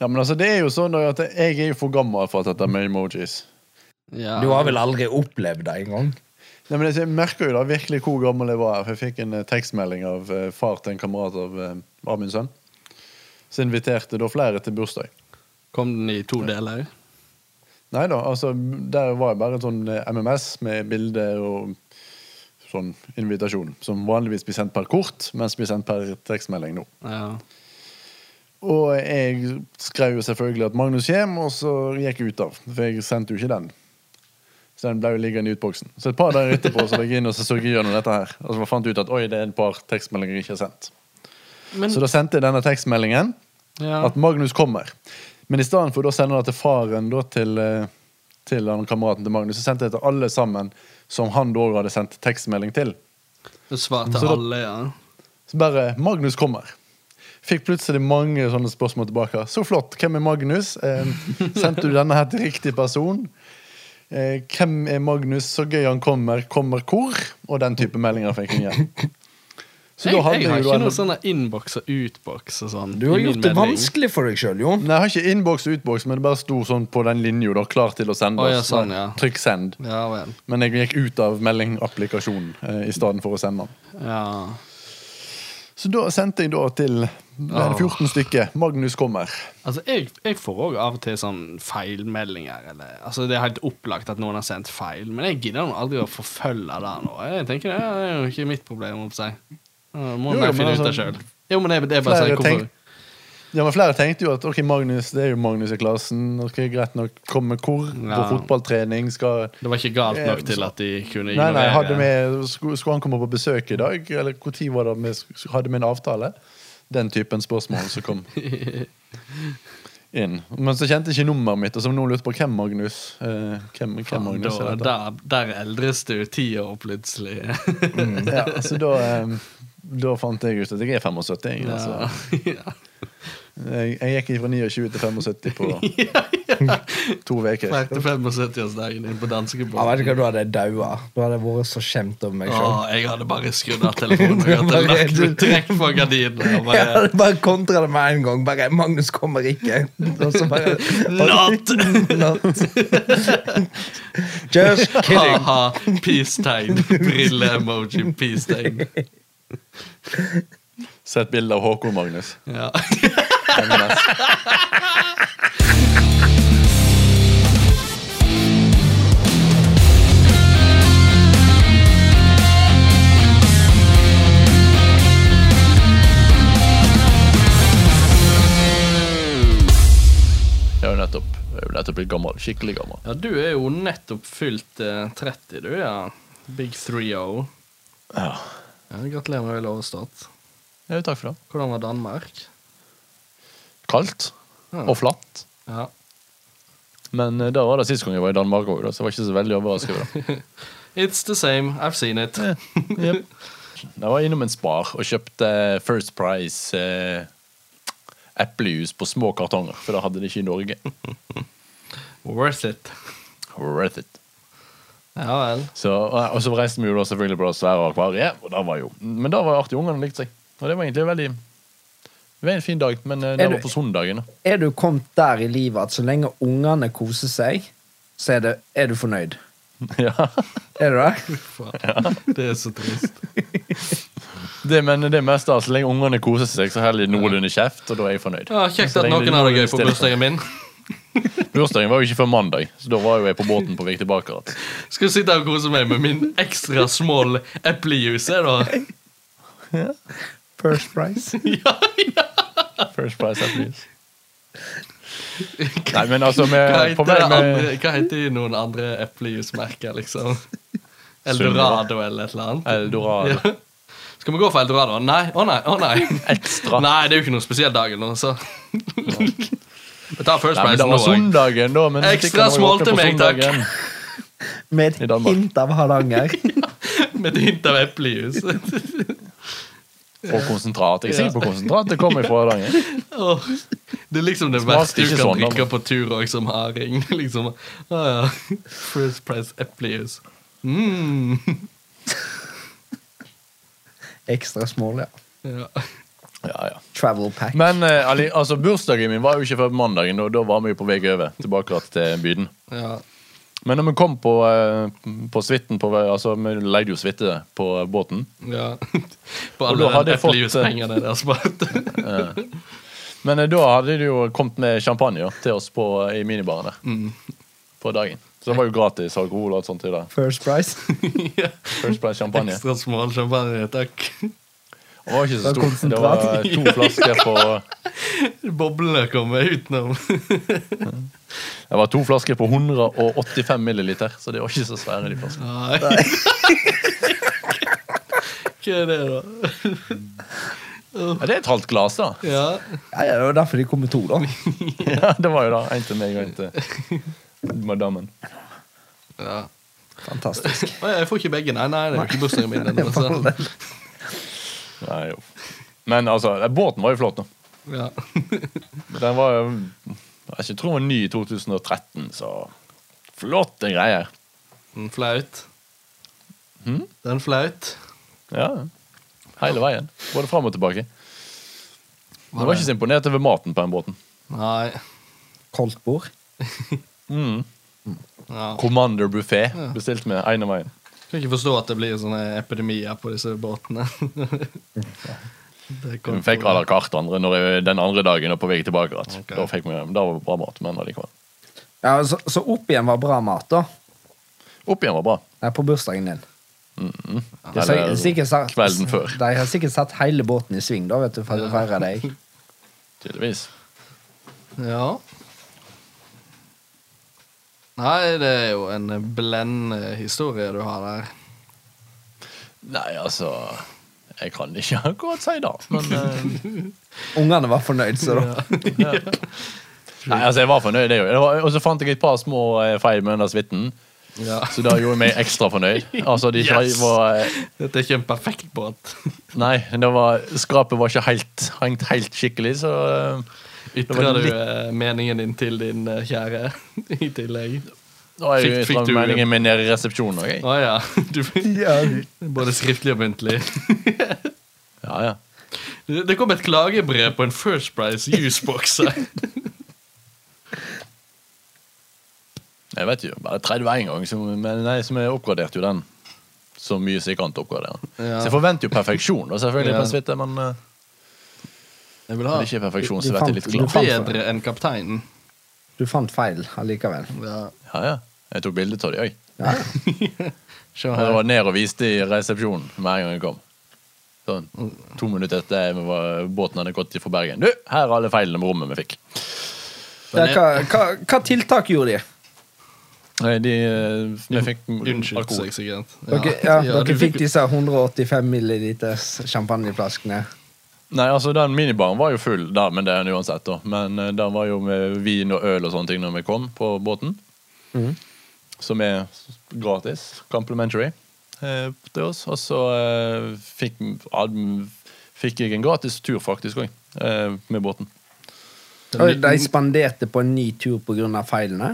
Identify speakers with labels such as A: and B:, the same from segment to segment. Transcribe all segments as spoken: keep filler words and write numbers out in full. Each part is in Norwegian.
A: Ja, men altså, det er jo sånn at jeg er jo for gammel for dette med emojis.
B: Ja.
C: Du har vel aldri opplevd det en gang?
A: Nei, men jeg merker jo da virkelig hvor gammel jeg var. For jeg fikk en tekstmelding av uh, far til en kamerat av uh, Amund sønn. Så inviterte da flere til bursdag.
B: Kom den i to deler?
A: Neida, altså, der var bare en sånn M M S med bilder og sånn invitasjon, som vanligvis blir sendt per kort, mens blir sendt per tekstmelding nå.
B: Ja.
A: Og jeg skrev jo selvfølgelig at Magnus hjem, og så gikk jeg ut av, for jeg sendte jo ikke den. Så den ble jo liggende i utboksen. Så et par dager etterpå så gikk jeg inn og så så jeg gjennom dette her, og så fant jeg ut at oi, det er et par tekstmeldinger jeg ikke har sendt. Men... Så da sendte jeg denne tekstmeldingen, ja. At Magnus kommer. Men i stedet for å sende det til faren da, til, til den kameraten til Magnus, så sendte jeg til alle sammen som han da hadde sendt tekstmelding til.
B: Du svarte
A: da,
B: alle, ja.
A: Så bare, Magnus kommer. Fikk plutselig mange sånne spørsmål tilbake. Så flott, hvem er Magnus? Eh, sendte du denne her til riktig person? Eh, hvem er Magnus? Så gøy han kommer. Kommer hvor? Og den type meldinger fikk jeg igjen. Så
B: jeg, jeg har ikke
A: en...
B: noen sånne inbox og utbox og sånn.
C: Du har gjort det vanskelig for deg selv, jo.
A: Nei, jeg har ikke inbox og utbox, men det bare sto sånn på den linjen da, klar til å sende.
B: Oh, ja, sånn, ja.
A: Trykk send.
B: Ja, vel.
A: Men jeg gikk ut av meldingapplikasjonen eh, i stedet for å sende den.
B: Ja.
A: Så da sendte jeg da til fjorten stykker. Magnus kommer.
B: Altså, jeg, jeg får også av og til sånn feilmeldinger. Eller, altså, det er helt opplagt at noen har sendt feil, men jeg gidder noen aldri å forfølge det nå. Jeg tenker, det er jo ikke mitt problem å si. Må jo, jeg finne ut det selv. Jo, men det, det er bare sånn, hvorfor...
A: Tenk, ja, men flere tenkte jo at, ok, Magnus, det er jo Magnus i klassen. Ok, greit nok, komme hvor ja. På fotballtrening skal...
B: Det var ikke galt nok til at de kunne
A: ignorere. Nei, nei, hadde vi, skulle, skulle han komme på besøk i dag? Eller hvor tid var det vi hadde vi en avtale? Den typen spørsmål som kom inn. Men så kjente jeg ikke nummeret mitt, og så noen lurte på hvem Magnus eh, hvem, hvem Magnus
B: da,
A: er dette?
B: Der, der eldres du ti år plutselig.
A: mm, ja, så da, eh, da fant jeg ut at jeg er syttifem. Ja. Altså. Ja. Jeg, jeg gikk fra tjueni til syttifem på ja, ja. to veker.
B: Til syttifem-årsdagen din på danskebåten.
C: Ja, vet du hva, du hadde daua. Du hadde vært så kjent om meg selv.
B: Åh, jeg hadde bare skrudd av telefonen og hadde lagt meg trekk på gardinen. Bare...
C: Jeg hadde bare kontra det med en gang. Bare, Magnus kommer ikke. Og så bare...
B: Not!
C: Not! Just kidding.
B: Haha, peace-tegn. Brille-emoji, peace-tegn.
A: Se et bilde av Håkon Magnus.
B: Ja.
A: Jeg er jo nettopp, jeg er jo nettopp blitt gammel, skikkelig gammel.
B: Ja, du er jo nettopp fylt eh, tretti, du, ja. Big three oh.
A: Ja.
B: Ja, gratulerer med vel overstått.
A: Ja, takk for det.
B: Hvordan var Danmark?
A: Kaldt
B: ja.
A: Og flatt.
B: Ja.
A: Men uh, da var det sist gang jeg var i Danmark også, da, så jeg var ikke så veldig overrasket over det.
B: It's the same, I've seen it.
A: Ja. Yep. Jeg var innom en spar og kjøpte First Price eh, eplejus på små kartonger, for da hadde de ikke i Norge.
B: Worth it.
A: Worth it.
B: Ja vel.
A: Så, og så reiste vi jo da selvfølgelig på det svære akvariet, og da var jo, men da var artig, ungene likte seg. Og det var egentlig veldig, det var en fin dag, men det var på søndagen.
C: Er du kommet der i livet at så lenge ungene koser seg, så er, det, er du fornøyd?
A: Ja.
C: Er du det?
B: Ja. Det er så trist.
A: Det, men det meste, så lenge ungene koser seg, så heller de noenlunde kjeft, og da er jeg fornøyd.
B: Ja, kjekt at noen har det gøy på bursdagen min.
A: Bursdagen var jo ikke før mandag, så da var jo jeg på båten på vei tilbake.
B: Skal du sitte og kose meg med min ekstra small eplejus, er det?
C: Ja. First price.
B: Ja, ja.
A: First price eplejus. Nei, men altså med,
B: hva, heter
A: med,
B: andre, hva heter noen andre eplejusmerker, liksom? Eldorado eller et eller annet?
A: Eldorado.
B: Ja. Skal vi gå for Eldorado? Nei, å oh, nei, å oh, nei.
A: Ekstra.
B: Nei, det er jo ikke noen spesiell dag eller noe, så... Vi tar first price nå.
A: Det var søndagen da, men
B: ekstra small til meg, takk.
C: Med et hint av Hardanger.
B: Ja, med et hint av eplejus.
A: Og konsentrat. Jeg sier på konsentrat, det kommer fra Hardanger.
B: Oh, det er liksom det verste du kan sånn, drikke på tur også, som haring. Liksom, ah, ja. First price eplejus. Mm.
C: Ekstra small, ja.
B: Ja.
A: Ja, ja.
C: Travel pack.
A: Men eh, ali- altså, bursdagen min var jo ikke før på mandagen, og da var vi jo på vei over tilbake til byen.
B: Ja.
A: Men når vi kom på, eh, på suiten på vei, altså vi leide jo suite på båten.
B: ja. På
A: Og
B: alle
A: da hadde
B: de
A: jeg fått,
B: eplejus-pengene der spart.
A: Men eh, da hadde de jo kommet med champagne ja, til oss på, i minibaren der.
B: Mm.
A: På dagen. Så det var jo gratis alkohol og alt sånt til det.
C: First price.
B: ja.
A: First price champagne.
B: Ekstra smal champagne, takk.
A: Det var ikke så
C: Det var
A: stort. Det var
C: konsentrat.
A: to flasker på
B: Boblene kommer utenom.
A: Det var to flasker på hundre og åttifem milliliter, så det var ikke så svære de flaskene.
B: Nei. Hva er det da?
A: Ja, det er et halvt glas da.
B: Ja.
C: Ja, ja, det var derfor de kom med to, da.
A: Ja, det var jo da en til meg og en til madammen.
B: ja.
C: Fantastisk.
B: Å, jeg får ikke begge, nei, nei, det er jo ikke bursdagen min. den, altså.
A: Nei, jo. Men altså, båten var jo flott nå.
B: Ja.
A: Den var jo, jeg tror den var ny i to tusen og tretten, så flotte greier.
B: En flaut.
A: Hm?
B: Den flaut.
A: Ja, hele veien. Både frem og tilbake. Jeg var ikke så imponert over maten på den båten.
B: Nei.
C: Koldtbord.
A: Mm.
B: Ja.
A: Commander Buffet bestilt med ene veien.
B: Jeg kan ikke forstå at det blir sånne epidemier på disse båtene. Det kom
A: Vi fikk
B: på-
A: à la carte andre, når jeg, den andre dagen og på vei tilbake. At.
B: Ok.
A: Da, fikk vi, da var det bra mat, men allikevel.
C: Ja, så, så opp igjen var bra mat, da.
A: Opp igjen var bra.
C: Det er på bursdagen din.
A: Mm.
C: De har sikkert- sikkert satt-
A: kvelden før.
C: De har sikkert satt hele båten i sving, da, vet du, for å feire deg.
A: Tydeligvis.
B: Ja. Nei, det er jo en blendende historie du har der.
A: Nei, altså Jeg kan ikke akkurat si det, men eh,
C: Ungene var fornøyd, så da.
A: ja. Nei, altså jeg var fornøyd, det jo. Det var- Og så fant jeg et par små eh, feil med den suiten,
B: Ja.
A: så det gjorde meg ekstra fornøyd. Altså, de
B: Yes.
A: var eh,
B: Dette er ikke en perfekt båt.
A: Nei, det var, skrapet var ikke helt, hengt helt skikkelig, så eh,
B: Ytrer
A: var
B: du
A: litt-
B: eh, meningen din til din eh, kjære i tillegg?
A: da var jeg
B: Fikk-
A: jo
B: fikk
A: ytret
B: du-
A: meningen min nede i resepsjonen også, jeg.
B: Å ja. Du,
C: Ja.
B: både skriftlig og muntlig.
A: Ja, ja.
B: Det det kom et klagebrev på en First Price juicebox her.
A: Jeg vet jo, bare tredje gang, så, men nei, så jeg oppgraderte jo den så mye som jeg kan til å oppgradere.
B: Ja.
A: Så jeg forventer jo perfeksjon, og selvfølgelig
B: Ja.
A: på en suite, men eh,
B: Jeg vil
A: når
B: ha
A: det ikke er perfeksjon,
C: Du-
A: så
C: du
A: vet jeg
C: fant-
A: litt
C: du
A: glad.
C: fant-
B: bedre enn kapteinen.
C: Du fant feil allikevel.
B: Ja.
A: Ja, ja. Jeg tok bilde av det, jeg.
C: Ja.
B: Se
A: Og det
B: her.
A: var ned og viste i resepsjonen med en gang jeg kom. Sånn, to minutter etter vi var, båten hadde gått fra Bergen. Du, her er alle feilene med rommet vi fikk.
C: Ja, hva, hva, hva tiltak gjorde de?
A: Nei, de, eh, vi fikk
B: Unnskyld
A: alkohol.
B: seg, sikkert.
C: Dere, ja,
B: Ja, du
C: dere fikk disse hundre og åttifem milliliters champagneflaskene.
A: Nei, altså den minibaren var jo full da, men det er den uansett da. Men uh, den var jo med vin og øl og sånne ting når vi kom på båten.
C: Mhm.
A: Som er gratis, complimentary eh, til oss. Og så eh, fikk, ad, fikk jeg en gratis tur faktisk også, eh, med båten.
C: Og de spanderte på en ny tur på grunn av feilene.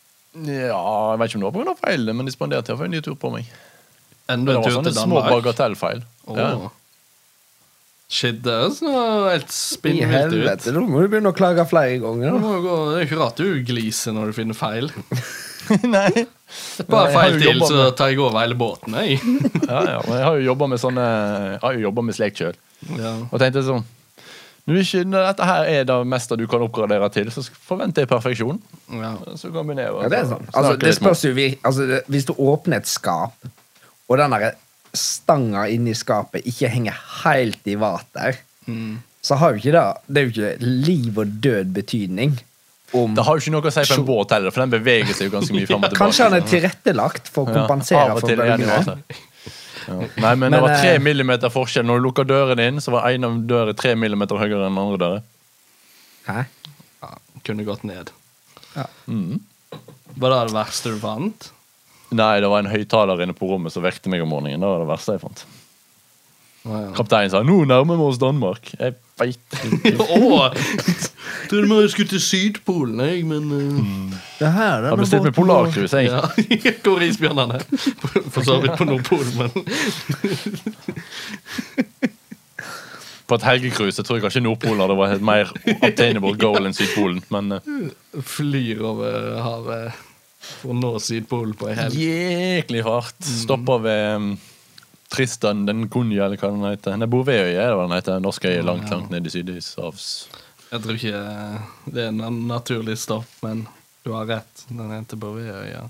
A: Ja, jeg vet ikke om det var på grunn av feil, men de spanderte iallfall en ny tur på meg. Men
B: Enda
A: det
B: en
A: var
B: tur
A: sånne
B: til
A: små
B: Danmark.
A: bagatellfeil.
B: Åh.
A: Ja.
B: Shit, det er så helt
C: I
B: spinnvilt ut.
C: helvete, da må du begynne å klage flere ganger.
B: Det,
C: Da.
B: må jo gå, det er jo ikke rart du gliser når du finner feil.
A: Nei.
B: Et par
A: Jeg har
B: feil
A: jo
B: til,
A: jobbet
B: så
A: med-
B: tar jeg over hele båten. Jeg.
A: Ja, ja, men jeg har jo jobbet med sånne Jeg har jo jobbet med slekt selv.
B: Ja.
A: Og tenkte sånn når, du ikke, når dette her er det meste du kan oppgradere til, så forventer jeg perfeksjon.
B: Ja.
A: Så kan vi ned og
C: Ja, det er sånn. Altså, det spørs jo vi- altså, det, Hvis du åpner et skap, og den der stanga inni skapet ikke henger helt i vater,
B: Mm.
C: så har jo ikke det Det er jo ikke liv og død betydning om
A: Det har jo ikke noe å si på en båt heller, for den beveger seg jo ganske mye frem og tilbake.
C: Kanskje han er tilrettelagt for å
A: Ja,
C: kompensere
A: av og
C: for
A: til er den jo
C: bølgene.
A: altså. Ja. Nei, men,
C: Men,
A: det var tre
C: eh,
A: millimeter forskjell. Når du lukker døren inn, så var en av døren tre millimeter høyere enn den andre døren.
C: Hæ?
B: Ja, kunne gått ned.
A: Mm.
B: Var det det verste du fant?
A: Nei, det var en høyttaler inne på rommet som vekte meg om morgenen. Det var det verste jeg fant.
B: Å, ja.
A: Kapteinen sa 'nå nærmer vi oss Danmark'. Jeg veit.
B: Åh! Trodde vi skulle til Sydpolen, jeg, men uh,
C: Det her,
A: Jeg har bestilt med polarcruise, jeg.
B: ja. Hvor er isbjørnene? For så vidt på Nordpolen, men
D: på et helgekrus. Jeg tror kanskje Nordpolen hadde vært et mer obtainable goal enn Sydpolen, men uh,
B: Flyr over havet for å nå Sydpolen på en helg.
D: jæklig fart. Stopper ved um, Tristan den Kunja, eller hva den heter. Nei, Bouvetøya er det hva den heter. Norsk øy langt, langt ned i Sydhavs.
B: Jeg tror ikke det er en naturlig stopp, men du har rett. Den heter Bouvetøya.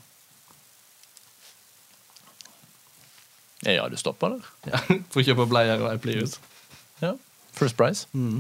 D: Ja, du stopper der.
B: Ja, får kjøpe bleier og Plius.
D: Ja, first prize.
B: Mm.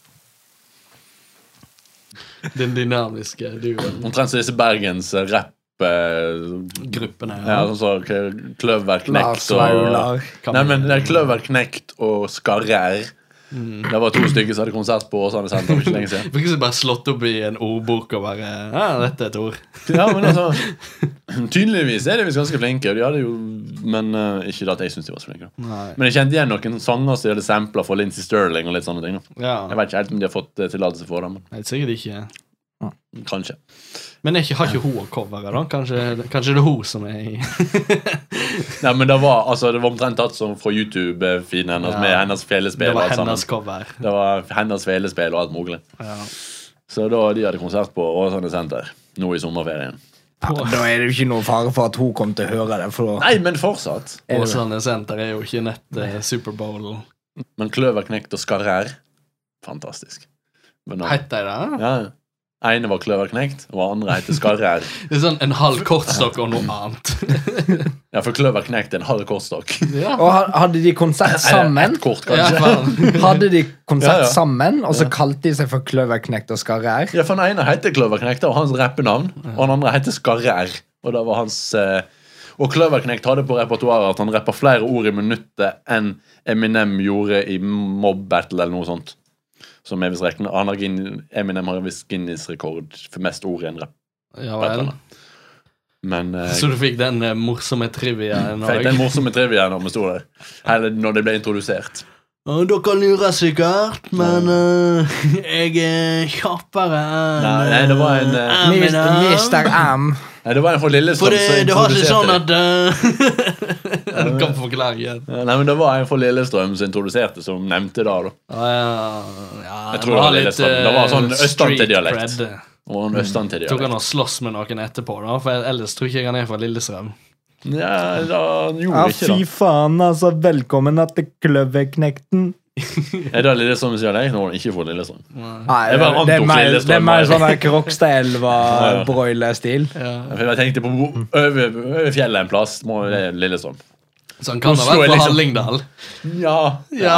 B: Den dynamiske duoen.
D: Omtrent så disse Bergens rap eh,
B: Gruppene.
D: ja, sånn så Kløverknekt
C: Lars
D: og
C: Vaular.
D: Nei, men det er Kløverknekt og Skarrer.
B: Mm.
D: Det var to stykker som hadde konsert på Åsane Senter for ikke lenge siden.
B: For ikke så bare slått opp i en ordbok og bare ja, dette er et ord.
D: Ja, men altså tydeligvis er de visst ganske flinke, og de hadde jo men uh, ikke at jeg synes de var så flinke.
B: Nei.
D: Men jeg kjente igjen noen sanger som de hadde samplet for Lindsey Sterling og litt sånne ting. Da.
B: Ja.
D: Jeg vet ikke helt om de har fått uh, tillatelse for det, men
B: Nei, sikkert ikke.
D: kanskje.
B: Men jeg har ikke hun coveret da? Kanskje, kanskje det er hun som er i
D: Nei, men det var, altså, det var omtrent tatt som fra YouTube-feeden hennes
B: Ja.
D: med hennes felespill
B: Det
D: og
B: var
D: alt sammen.
B: hennes cover.
D: Det var hennes felespill og alt mulig.
B: Ja.
D: Så da de hadde konsert på Åsane Senter nå i sommerferien.
C: Ja, da er det jo ikke noe fare for at hun kommer til å høre det. For
D: Nei, men fortsatt.
C: Er det-
B: Åsane Senter er jo ikke nett uh, Superbowl.
D: Men Kløverknekt og Skarrer, fantastisk. Men nå-
B: Hette jeg det?
D: Ja, ene var Kløverknekt, og andre heter Skarrer.
B: Det er sånn en halv kortstokk og noe annet.
D: Ja, for Kløverknekt er en halv kortstokk.
B: Ja.
C: Og ha- hadde de konsert sammen?
D: Et kort,
B: Ja,
D: kanskje.
B: faen.
C: Hadde de konsert
D: Ja, ja.
C: sammen, og så kalte de seg for Kløverknekt og Skarrer?
D: Ja, for den ene heter Kløverknekt, og hans rappenavn, og den andre heter Skarrer. Og det var hans... Eh, og Kløverknekt hadde på repertoaret at han rapper flere ord i minuttet enn Eminem gjorde i Mob Battle eller noe sånt. Som er visst reknet. Han har Guin- Eminem har visst Guinness-rekord for mest ord i en rap.
B: Ja vel.
D: Men eh,
B: Så du fikk den uh, morsomme triviaen
D: fikk den morsomme trivia når vi sto der. Eller når det ble introdusert.
B: Uh, dere lurer sikkert, men uh, jeg er kjappere enn
D: Nei, nei, det var en, uh,
B: Eminem.
C: Mister Am.
D: Nei, det var en fra
B: For
D: Lillestrøm
B: det,
D: som
B: det har ikke sånn
D: introduserte
B: at uh, Du kan forklare igjen.
D: Ja, Nei, men det var en fra Lillestrøm som introduserte, som nevnte det da.
B: Ah, ja, ja,
D: Jeg tror det var Lillestrøm. Det var sånn
B: uh,
D: østantedialekt.
B: street cred.
D: Og en østern til
B: Tok han
D: dialekt.
B: og slåss med noen etterpå, da? For ellers tror ikke jeg han er fra Lillestrøm.
D: Ja, da han gjorde
C: Ja,
D: ikke
C: fy
D: det.
C: faen, altså. Velkommen til Kløverknekten.
D: Er det Lillestrøm dialekt? Nå var han ikke fra Lillestrøm.
C: Nei,
D: Jeg bare
C: det er
D: antok
C: mer,
D: Lillestrøm
C: det er mer
D: var-
C: sånn der Krokstadelva-broile-stil.
B: Ja.
D: Jeg tenkte på over, over fjellet en plass, må det er Lillestrøm.
B: Så han kan ha
D: Oslo
B: vært
D: er
B: fra
D: liksom-
B: Hallingdal.
D: Ja.
B: Ja.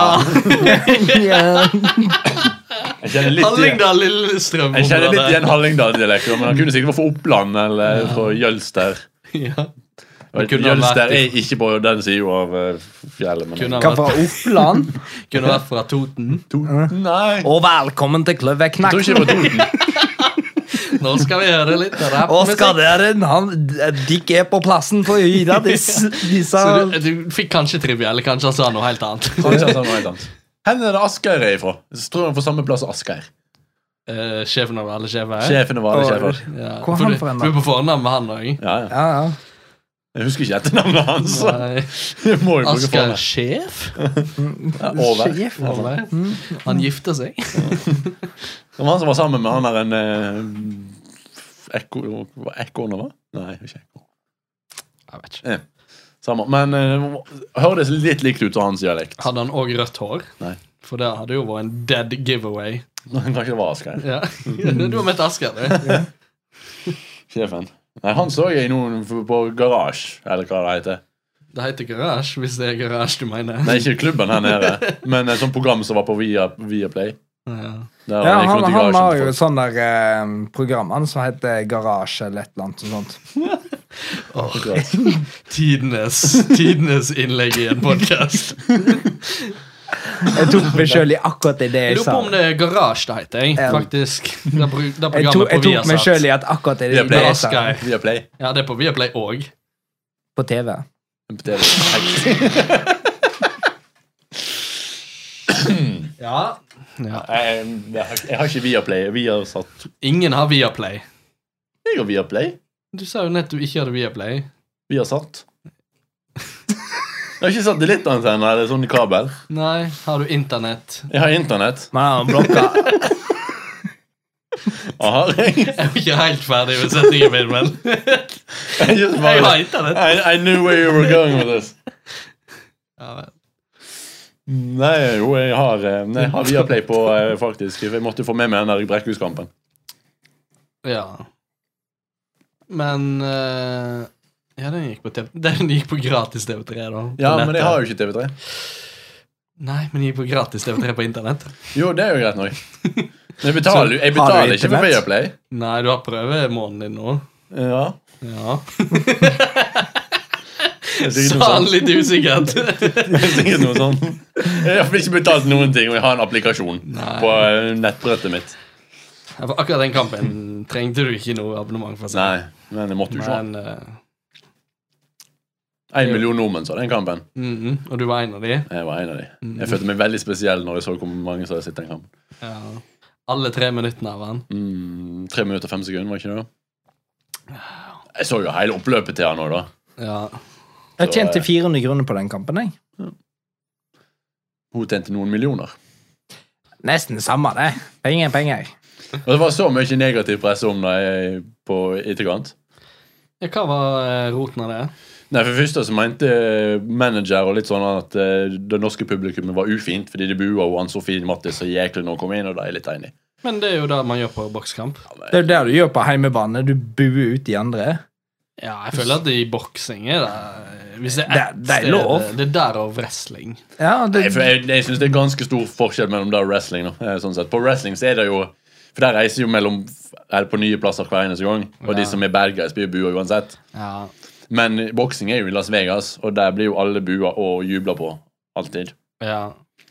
D: Jeg kjenner litt igjen,
B: Hallingdal, Lillestrøm.
D: jeg kjenner litt
B: området.
D: igjen Hallingdal-dialekt, men han kunne sikkert vært fra Oppland eller fra Jølster.
B: Ja.
D: Og
B: Kunne han
D: Jølster
B: vært i-
D: er ikke på den siden av eh, fjellet. Men
B: Kunne
C: Hva
B: han
C: fra
B: vært,
C: Oppland?
B: kunne vært fra Toten.
D: Nei.
C: Og velkommen til
D: Jeg tror
C: Kløverknekten.
D: ikke det var Toten.
B: Nå skal vi høre litt rapp.
C: Og skal dere han, Dick er på plassen for å gi deg disse, disse
B: Så du, du fikk kanskje trivia, eller kanskje han sa noe helt annet.
D: Kanskje han sa noe helt annet. Hvor er det Asgeir er ifra? Jeg tror han er fra samme plass som Asgeir.
B: Eh, sjefen av alle sjefer.
D: Sjefene var alle sjefer.
B: Ja.
C: Hvor er
B: For
C: han
B: du,
C: fra en
B: du
C: da?
B: er på fornavn med han òg.
D: Ja, ja.
C: Ja, ja.
D: Jeg husker ikke etternavnet hans. så Jeg må jo bruke
B: Asgeir
D: fornavn.
B: sjef.
D: Ja, Over.
C: Sjef.
B: Over. Han gifter seg.
D: Det var han som var sammen med han der en eh, Ekko Hva Ekkoene var? Nei, ikke Ekko.
B: Jeg vet ikke.
D: Samme. Men uh, hørtes litt likt ut av hans dialekt.
B: Hadde han òg rødt hår?
D: Nei.
B: For det hadde jo vært en dead giveaway.
D: Kanskje det var Asgeir.
B: Ja. Du har møtt Asgeir, du.
D: Sjefen. Nei, han så jeg noen på Garasje, eller hva det heter.
B: Det heter garasje, hvis det er garasje du mener.
D: Nei, ikke klubben her nede, men et sånt program som var på Via, Viaplay.
B: Ja.
D: Der
C: Ja,
D: gikk
C: han,
D: rundt i
C: han
D: garasjen
C: har
D: til
C: jo
D: folk.
C: et sånt der eh, program han som heter Garasje eller et eller annet sånt.
D: Akkurat.
B: Tidenes, tidenes innlegg i en podcast.
C: Jeg tok meg selv i akkurat i det
B: Jeg
C: jeg
B: lurer
C: sa.
B: på om det er garasje det heter, jeg,
C: Ja.
B: faktisk. Det, pro- det
C: Jeg tok,
B: programmet
C: jeg
B: på
C: tok meg selv
B: Viasat.
C: i at akkurat i det
D: Viaplay.
C: jeg sa.
B: Asgeir.
D: Viaplay.
B: Ja, det er på Viaplay òg.
C: På T V.
D: På T V.
B: Ja. ja.
D: Jeg, jeg, har- jeg har ikke Viaplay. Vi har satt
B: Ingen har Viaplay.
D: Jeg har Viaplay.
B: Du sa jo nett du ikke hadde Viaplay.
D: Vi har satt. Jeg har ikke satellittantenne eller sånn kabel.
B: Nei, har du internett?
D: Jeg har internett.
C: Men han blokka.
D: Har jeg?
B: Jeg er ikke helt ferdig med setningen min, men
D: Jeg, just
B: jeg har
D: bare,
B: internett.
D: I, I knew where you were going with this.
B: Ja, vel.
D: Nei, jo, jeg har, eh, jeg har Viaplay på, eh, faktisk. Jeg måtte få med meg den der Brekkhuskampen.
B: Ja. Men eh, ja, den gikk på T V. Den gikk på gratis T V tre, da. på
D: Ja, men
B: nettet.
D: jeg har jo ikke T V tre.
B: Nei, men den gikk på gratis T V tre på internett.
D: Jo, det er jo greit nok. Men jeg betaler, jeg
C: Har du
D: betaler ikke for
C: internett?
D: Viaplay.
B: Nei, du har prøvemåneden din nå.
D: Ja.
B: Ja.
D: Det er sikkert
B: Sa
D: noe
B: han
D: sånt.
B: litt usikkert.
D: Det er sikkert noe sånt. Jeg har ikke betalt noen ting, og jeg har en applikasjon
B: Nei.
D: på eh, nettbrettet mitt.
B: Ja, for akkurat den kampen trengte du ikke noe abonnement for å se.
D: Nei, men jeg måtte jo se.
B: Men eh,
D: En million nordmenn så den kampen.
B: mhm, og du var en av de.
D: Jeg var en av de. Jeg følte meg veldig spesiell når jeg så hvor mange som hadde sett den kampen.
B: Ja. Alle tre minuttene av han.
D: Mm, tre minutter og fem sekunder, var ikke det da? Jeg så jo hele oppløpet til han nå da.
B: Ja.
C: Jeg tjente fire hundre kroner på den kampen, jeg.
D: Hun tjente noen millioner.
C: Nesten det samme, det. Penger, penger.
D: Og det var så mye negativ presse om det på etterkant.
B: Ja, hva var eh, roten av det?
D: Nei, for første så mente manager og litt sånn at eh, det norske publikummet var ufint, fordi de bua og Ann-Sofie Mattis så jæklig når hun kom inn, og det er jeg litt enig.
B: Men det er jo det man gjør på bokskamp.
C: Det er det du gjør på heimebane. Du buer ut de andre.
B: Ja, jeg føler at det i boksing er det Hvis det er
C: Det-
B: ett
C: det er
B: sted
C: lov.
B: Det er der og wrestling.
C: Ja, det,
D: Jeg, jeg, jeg synes det er ganske stor forskjell mellom det og wrestling. Da, eh, sånn sett. På wrestling så er det jo, for der reiser jo mellom, er det på nye plasser hver eneste gang, og
B: Ja.
D: de som er bad guys blir jo bua uansett.
B: Ja.
D: Men boksing er jo i Las Vegas, og der blir jo alle bua og jubler på. Alltid.
B: ja.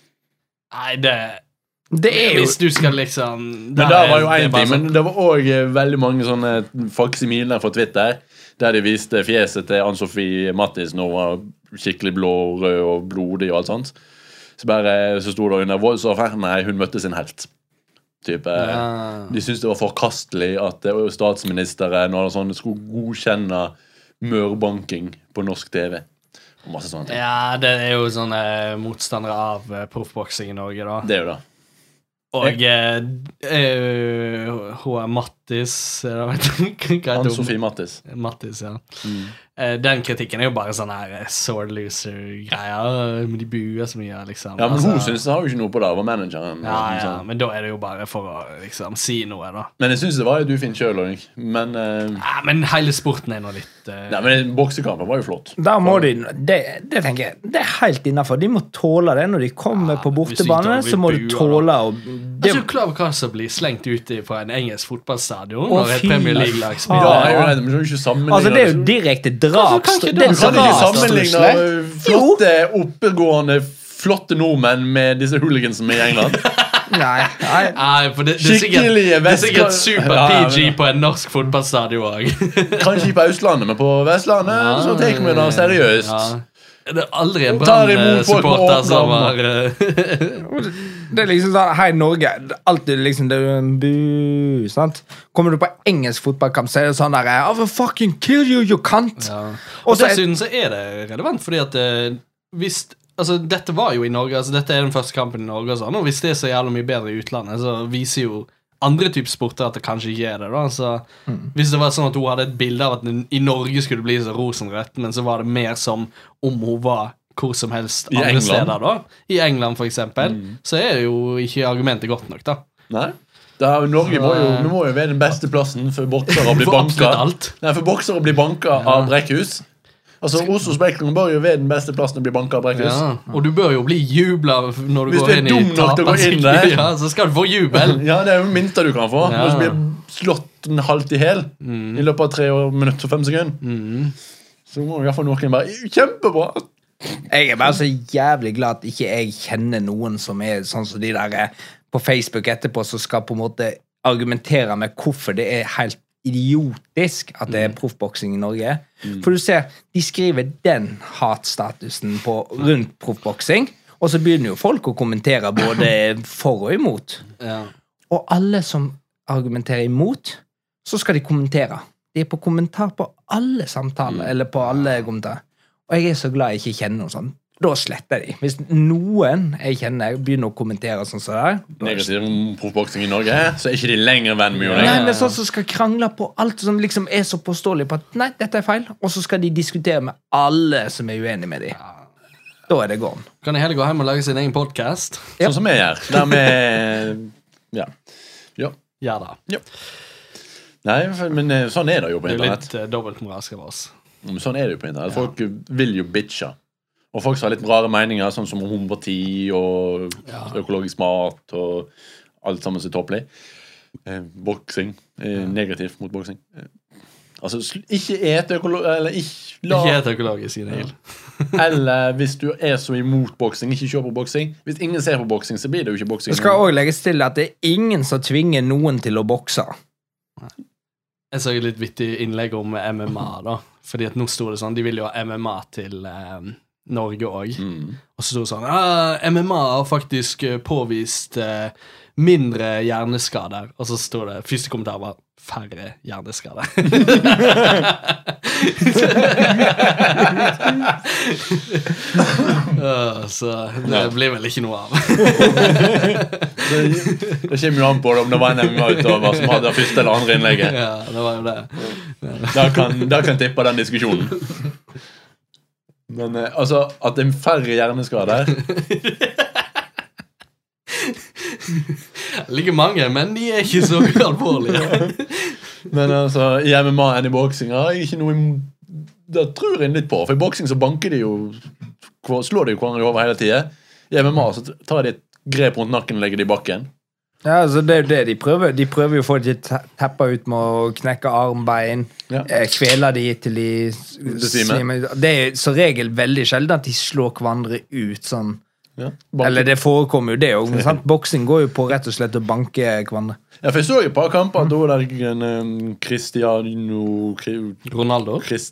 B: Nei, det
C: det er jo
B: Hvis du skal liksom
D: Men det var jo
B: er-
D: en
B: er bare
D: ting, men
B: sånn-
D: det var også veldig mange sånne faksimiler fra Twitter, der de viste fjeset til Ann-Sofie Mattis når hun var skikkelig blå, rød og blodig og alt sånt. Så bare så sto det under voldsoffer. Nei, hun møtte sin helt. Type,
B: Ja.
D: De syntes det var forkastelig at det var statsministeren og sånn, skulle godkjenne mørbanking på norsk T V. Og masse sånne ting.
B: Ja, det er jo sånne motstandere av eh, proffboksing i Norge, da.
D: Det er jo det.
B: Og eh, eh, hun er Mattis eh, vet du, hva heter hun?
D: Ann-Sofie Mattis.
B: Mattis, ja.
D: Mm.
B: Eh, Den kritikken er jo bare sånn her eh, sore loser-greier. Men de buer så mye, liksom.
D: Ja, men
B: Altså,
D: hun synes det har jo ikke noe på det. Det var manageren.
B: ja, ja,
D: sånn.
B: men da er det jo bare for å liksom si noe, da.
D: Men jeg synes det var jo du fint selv også. Men, eh,
B: Ja, men hele sporten er nå litt eh,
D: nei, men boksekampen var jo flott.
C: Da må de det, det tenker jeg, det er helt innenfor. De må tåle det når de kommer
B: Ja,
C: på
B: hvis de
C: bortebane.
B: ikke
C: Så må
B: blir
C: du
B: buet,
C: tåle å
B: Er
C: det,
B: du klar over hva som blir slengt ut fra en engelsk fotballstadion
C: Å,
B: når et
C: fy
B: Premier League-lag
D: Ja,
B: spiller?
D: jeg er jo redd, men du kan jo ikke sammenligne
C: Altså, det er jo direkte drap.
B: Kan ikke
C: Det er
B: det-
D: Du kan ikke
C: drapstrussel.
D: sammenligne flotte, oppegående, flotte nordmenn med disse hooligansene i England.
C: Nei, nei.
B: Nei, for det, det er sikkert,
D: Skikkelige
B: det er sikkert
D: vest-
B: super
D: Ja,
B: P
D: ja,
B: G
D: men-
B: på en norsk fotballstadion òg.
D: Kanskje ikke på Østlandet, men på Vestlandet så tar vi det seriøst.
B: Det er aldri en
D: Tar imot folk med
B: Brann-supporter
D: åpne
B: som har
D: armer.
B: eh,
C: Det er liksom sånn, hei Norge, det er alltid liksom, det er jo en bu, sant? Kommer du på engelsk fotballkamp, så er det sånn der, I will fucking kill you, you cunt.
B: ja.
C: Og
B: Og
C: så er-
B: dessuten så er det relevant, fordi at eh, hvis Altså, dette var jo i Norge, altså dette er den første kampen i Norge, og sånn, og hvis det er så jævlig mye bedre i utlandet, så viser jo andre typer sporter at det kanskje ikke er det. da Så hvis det var sånn at hun hadde et bilde av at den i Norge skulle bli så rosenrødt, men så var det mer som om hun var hvor som helst
D: I
B: andre
D: England.
B: steder, da i England for eksempel, så er det jo ikke argumentet godt nok, da.
D: Nei. Da, Norge må jo, vi må jo være den beste plassen for boksere å bli
B: For absolutt
D: banka.
B: alt.
D: Nei, for boksere å bli banka av Brekkhus. Altså, Oslo Spektrum bør jo være den beste plassen å bli banka av Brekkhus.
B: Ja. Og du bør jo bli jubla når du
D: Hvis
B: går
D: du er
B: inn i
D: dum nok til å gå inn der.
B: tapersikkerhet. Ja, så skal du få jubel.
D: Ja, det er jo det minste du kan få.
B: Ja.
D: Hvis du blir slått en halvt i hel i løpet av tre minutter og fem sekunder.
B: Mm.
D: Så må i hvert fall noen bare kjempebra.
C: Jeg er bare så jævlig glad at ikke jeg kjenner noen som er sånn som de der eh, på Facebook etterpå, som skal på en måte argumentere med hvorfor det er helt idiotisk at det er proffboksing i Norge. For du ser, de skriver den hatstatusen på rundt proffboksing, og så begynner jo folk å kommentere både for og imot.
B: Ja.
C: Og alle som argumenterer imot, så skal de kommentere. De er på kommentar på alle samtaler, eller på alle kommentarer. Og jeg er så glad jeg ikke kjenner noen sånn. da sletter de. Hvis noen jeg kjenner begynner å kommentere sånn som det der,
D: Negativ om proffboksing i Norge, så er ikke de lenger venn med jo
C: Nei,
D: lenger.
C: men sånn som skal krangle på alt som liksom er så påståelig på at nei, dette er feil, og så skal de diskutere med alle som er uenige med dem. Da er det gående.
B: Kan de heller gå hjem og lage sin egen podcast?
C: Ja.
D: Sånn som jeg gjør. Der med, ja. Ja.
B: Ja da.
D: Ja. Nei, men eh, sånn er det jo på
B: Det er
D: internett.
B: litt uh, dobbeltmoralsk av oss.
D: Men Sånn er det jo på internett. Folk vil jo bitche. Og folk som har litt rare meninger, sånn som homopati og
B: Ja.
D: økologisk mat og alt sammen som er tåpelig. Eh, boksing. Eh, negativt mot boksing. Eh, altså, sl- ikke et økologisk Eller ikke la
B: Ikke helt økologisk, Neil.
D: Eller hvis du er så imot boksing, ikke kjør på boksing. Hvis ingen ser på boksing, så blir det jo ikke boksing.
C: Det skal også legges til at det er ingen som tvinger noen til å bokse.
B: Jeg så et litt vittig innlegg om M M A, da. Fordi at nå sto det sånn, de vil jo ha M M A til eh, Norge også.
D: Mm.
B: Og så sto det sånn, ah, M M A har faktisk eh, påvist eh, mindre hjerneskader. Og så sto det, første kommentar var, færre hjerneskader. uh, så det blir vel ikke noe av.
D: Det, det kommer jo an på det, om det var en M M A-utøver som hadde det første eller andre innlegget.
B: Ja, det var jo det.
D: Da kan, da kan tippe den diskusjonen. Men eh, altså, at det er færre hjerneskader
B: Like mange, men de er ikke så alvorlige.
D: Men altså, i M M A enn i boksing har jeg ikke noe im- Det tror jeg litt på. For i boksing så banker de jo hva- slår de jo hverandre over hele tiden. I M M A så tar de et grep rundt nakken og legger det i bakken.
C: Ja, altså det er jo det de prøver. De prøver jo å få de te- teppa ut med å knekke armbein,
D: Ja.
C: eh, kvele de til de s-
D: Besvimer.
C: svimer. Det er så regel veldig sjelden at de slår hverandre ut sånn.
D: Ja, banker.
C: Eller det forekommer jo det òg. Boksing går jo på rett og slett å banke hverandre.
D: Ja, for jeg så jo et par kamper at da var det en um, Cristiano Cri-
B: Ronaldo?
D: Chris,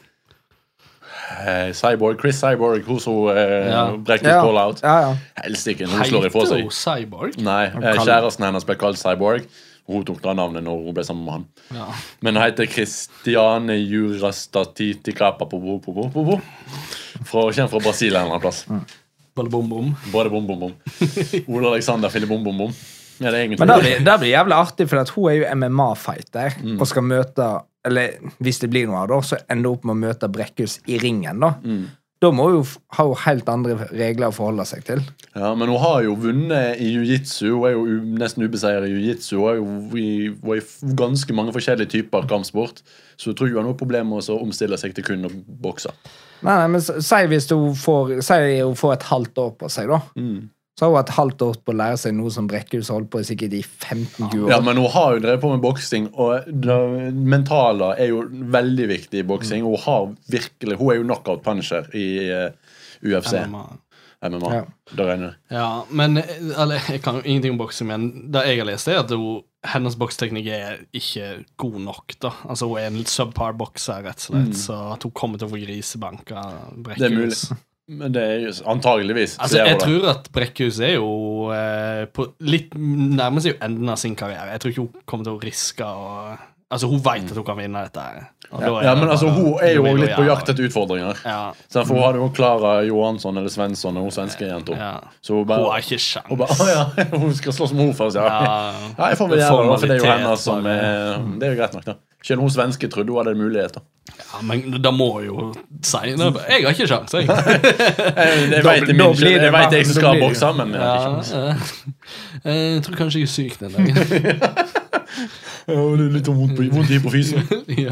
D: eh, Cyborg, Chris Cyborg, hun som eh,
B: Ja.
D: brekket
C: Ja,
D: call-out.
C: ja, ja.
D: Helsike, hun slår ifra
B: Heiter
D: seg.
B: hun Cyborg?
D: Nei, eh, kjæresten hennes ble kalt Cyborg. Hun tok da navnet når hun ble sammen med han.
B: Ja.
D: Men hun heter Christiane Jurastatitica Papopopopopo. Fra, kjent fra Brasil en eller annen plass.
B: Balle bom bom.
D: Både bom bom bom. Ole Alexander Fille bom bom bom. Ja, det er egentlig
C: Men det blir, det blir jævlig artig, for at hun er jo M M A-fighter
D: Mm.
C: og skal møte Eller hvis det blir noe av det, så ender hun opp med å møte Brekkhus i ringen. Da
D: Mm.
C: Da må hun jo f- ha jo helt andre regler å forholde seg til.
D: Ja, men hun har jo vunnet i jiu-jitsu. Hun er jo u nesten ubeseiret i jiu-jitsu. Hun er jo i, hun er i f- ganske mange forskjellige typer kampsport. Så jeg tror ikke hun har noe problem med å omstille seg til kun å bokse.
C: Nei, nei, men s- Si hvis hun får Si hun får et halvt år på seg, da.
D: Mm.
C: Så har hun et halvt år på å lære seg noe som Brekkhus har holdt på i sikkert i femten tjue år.
D: Ja, men hun har jo drevet på med boksing, og det mentale er jo veldig viktig i boksing. Hun har virkelig Hun er jo knockout puncher i uh, U F C.
B: M M A.
D: M M A.
C: Ja.
D: Da regner jeg.
B: Ja, men eh, eller, jeg kan jo ingenting om boksing, men det jeg har lest, er at hun, hennes boksteknikk er ikke god nok. da. Altså Hun er en litt subpar bokser, rett og slett, så at hun kommer til å få grisebanka Brekkhus.
D: Det er mulig. Men det er jo antageligvis.
B: Altså,
D: ser
B: jeg
D: hun det.
B: tror at Brekkhus er jo eh, på litt nærmer seg jo enden av sin karriere. Jeg tror ikke hun kommer til å riske å Altså, hun vet at hun kan vinne dette her. Og da er
D: Ja,
B: det
D: men altså,
B: bare-
D: hun er jo
B: vil
D: litt på
B: gjøre
D: jakt
B: det.
D: etter utfordringer.
B: Ja,
D: Så for hun hadde jo Klara Johansson eller Svensson, hun svenske jenta.
B: ja.
D: Så hun bare,
B: Hun har ikke
D: hun bare
B: sjans.
D: Å ja, hun skal slåss med henne først, ja.
B: Ja.
D: Ja, jeg får vel gjøre det, da, for det er jo
B: Formalitet,
D: henne som
B: bare.
D: er Det er jo greit nok, da. Selv hun svenske trodde hun hadde en mulighet, da.
B: Ja, men da må jo si det. Jeg har ikke sjans, jeg.
D: Jeg, jeg
C: Da-
D: vet
C: da
D: min,
C: blir det
D: jeg vet jeg
C: bare-
D: skal
C: da blir det-
D: bokse, men jeg har
B: Ja,
D: ikke sjans.
B: eh, jeg tror kanskje jeg er syk den dagen.
D: Ja, det er litt vondt på- vondt i på fysen.
B: Ja.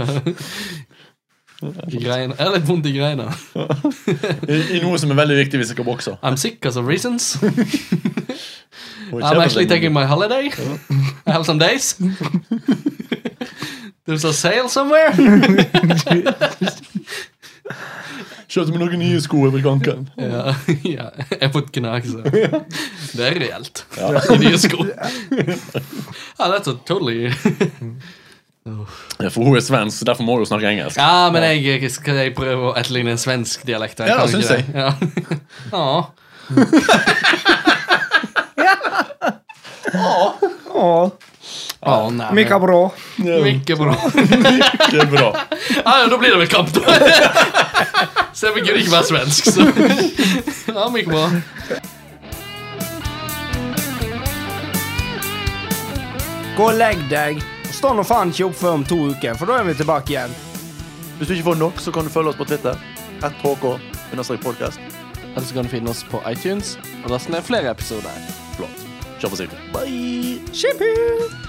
B: I greina. Jeg har litt vondt i greina.
D: I, I noe som er veldig viktig hvis jeg skal bokse.
B: I'm sick because of reasons.
D: Og
B: I'm
D: kjære
B: actually
D: venner.
B: taking my holiday. I have some days. There's a sale somewhere.
D: Kjøpte meg noen nye sko over kanken.
B: Ja, ja. Jeg har fått knakse. Det er reelt. I nye sko. Ja, that's a totally
D: Ja, for hun er svensk, så derfor må hun snakke engelsk.
B: Ja, men jeg skal jeg prøve å etterligne en svensk dialekt.
D: Ja,
B: kan
D: synes
B: ikke
D: jeg.
B: det? Ja. Ja.
C: Åh,
B: Å, nei, men-
C: Mika bra.
B: Mycket bra.
D: Det er bra.
B: Ja, ja, da blir det vel kamp, da. Stefan kunne ikke være svensk, så han gikk bra.
E: Gå og legg deg. Stå nå faen ikke opp før om to uker, for da er vi tilbake igjen.
A: Hvis du ikke får nok, så kan du følge oss på Twitter. at h k understrek podcast.
B: Eller så kan du finne oss på iTunes og laste ned flere episoder.
A: Flott. Kjør forsiktig.
E: Bye! Shippy!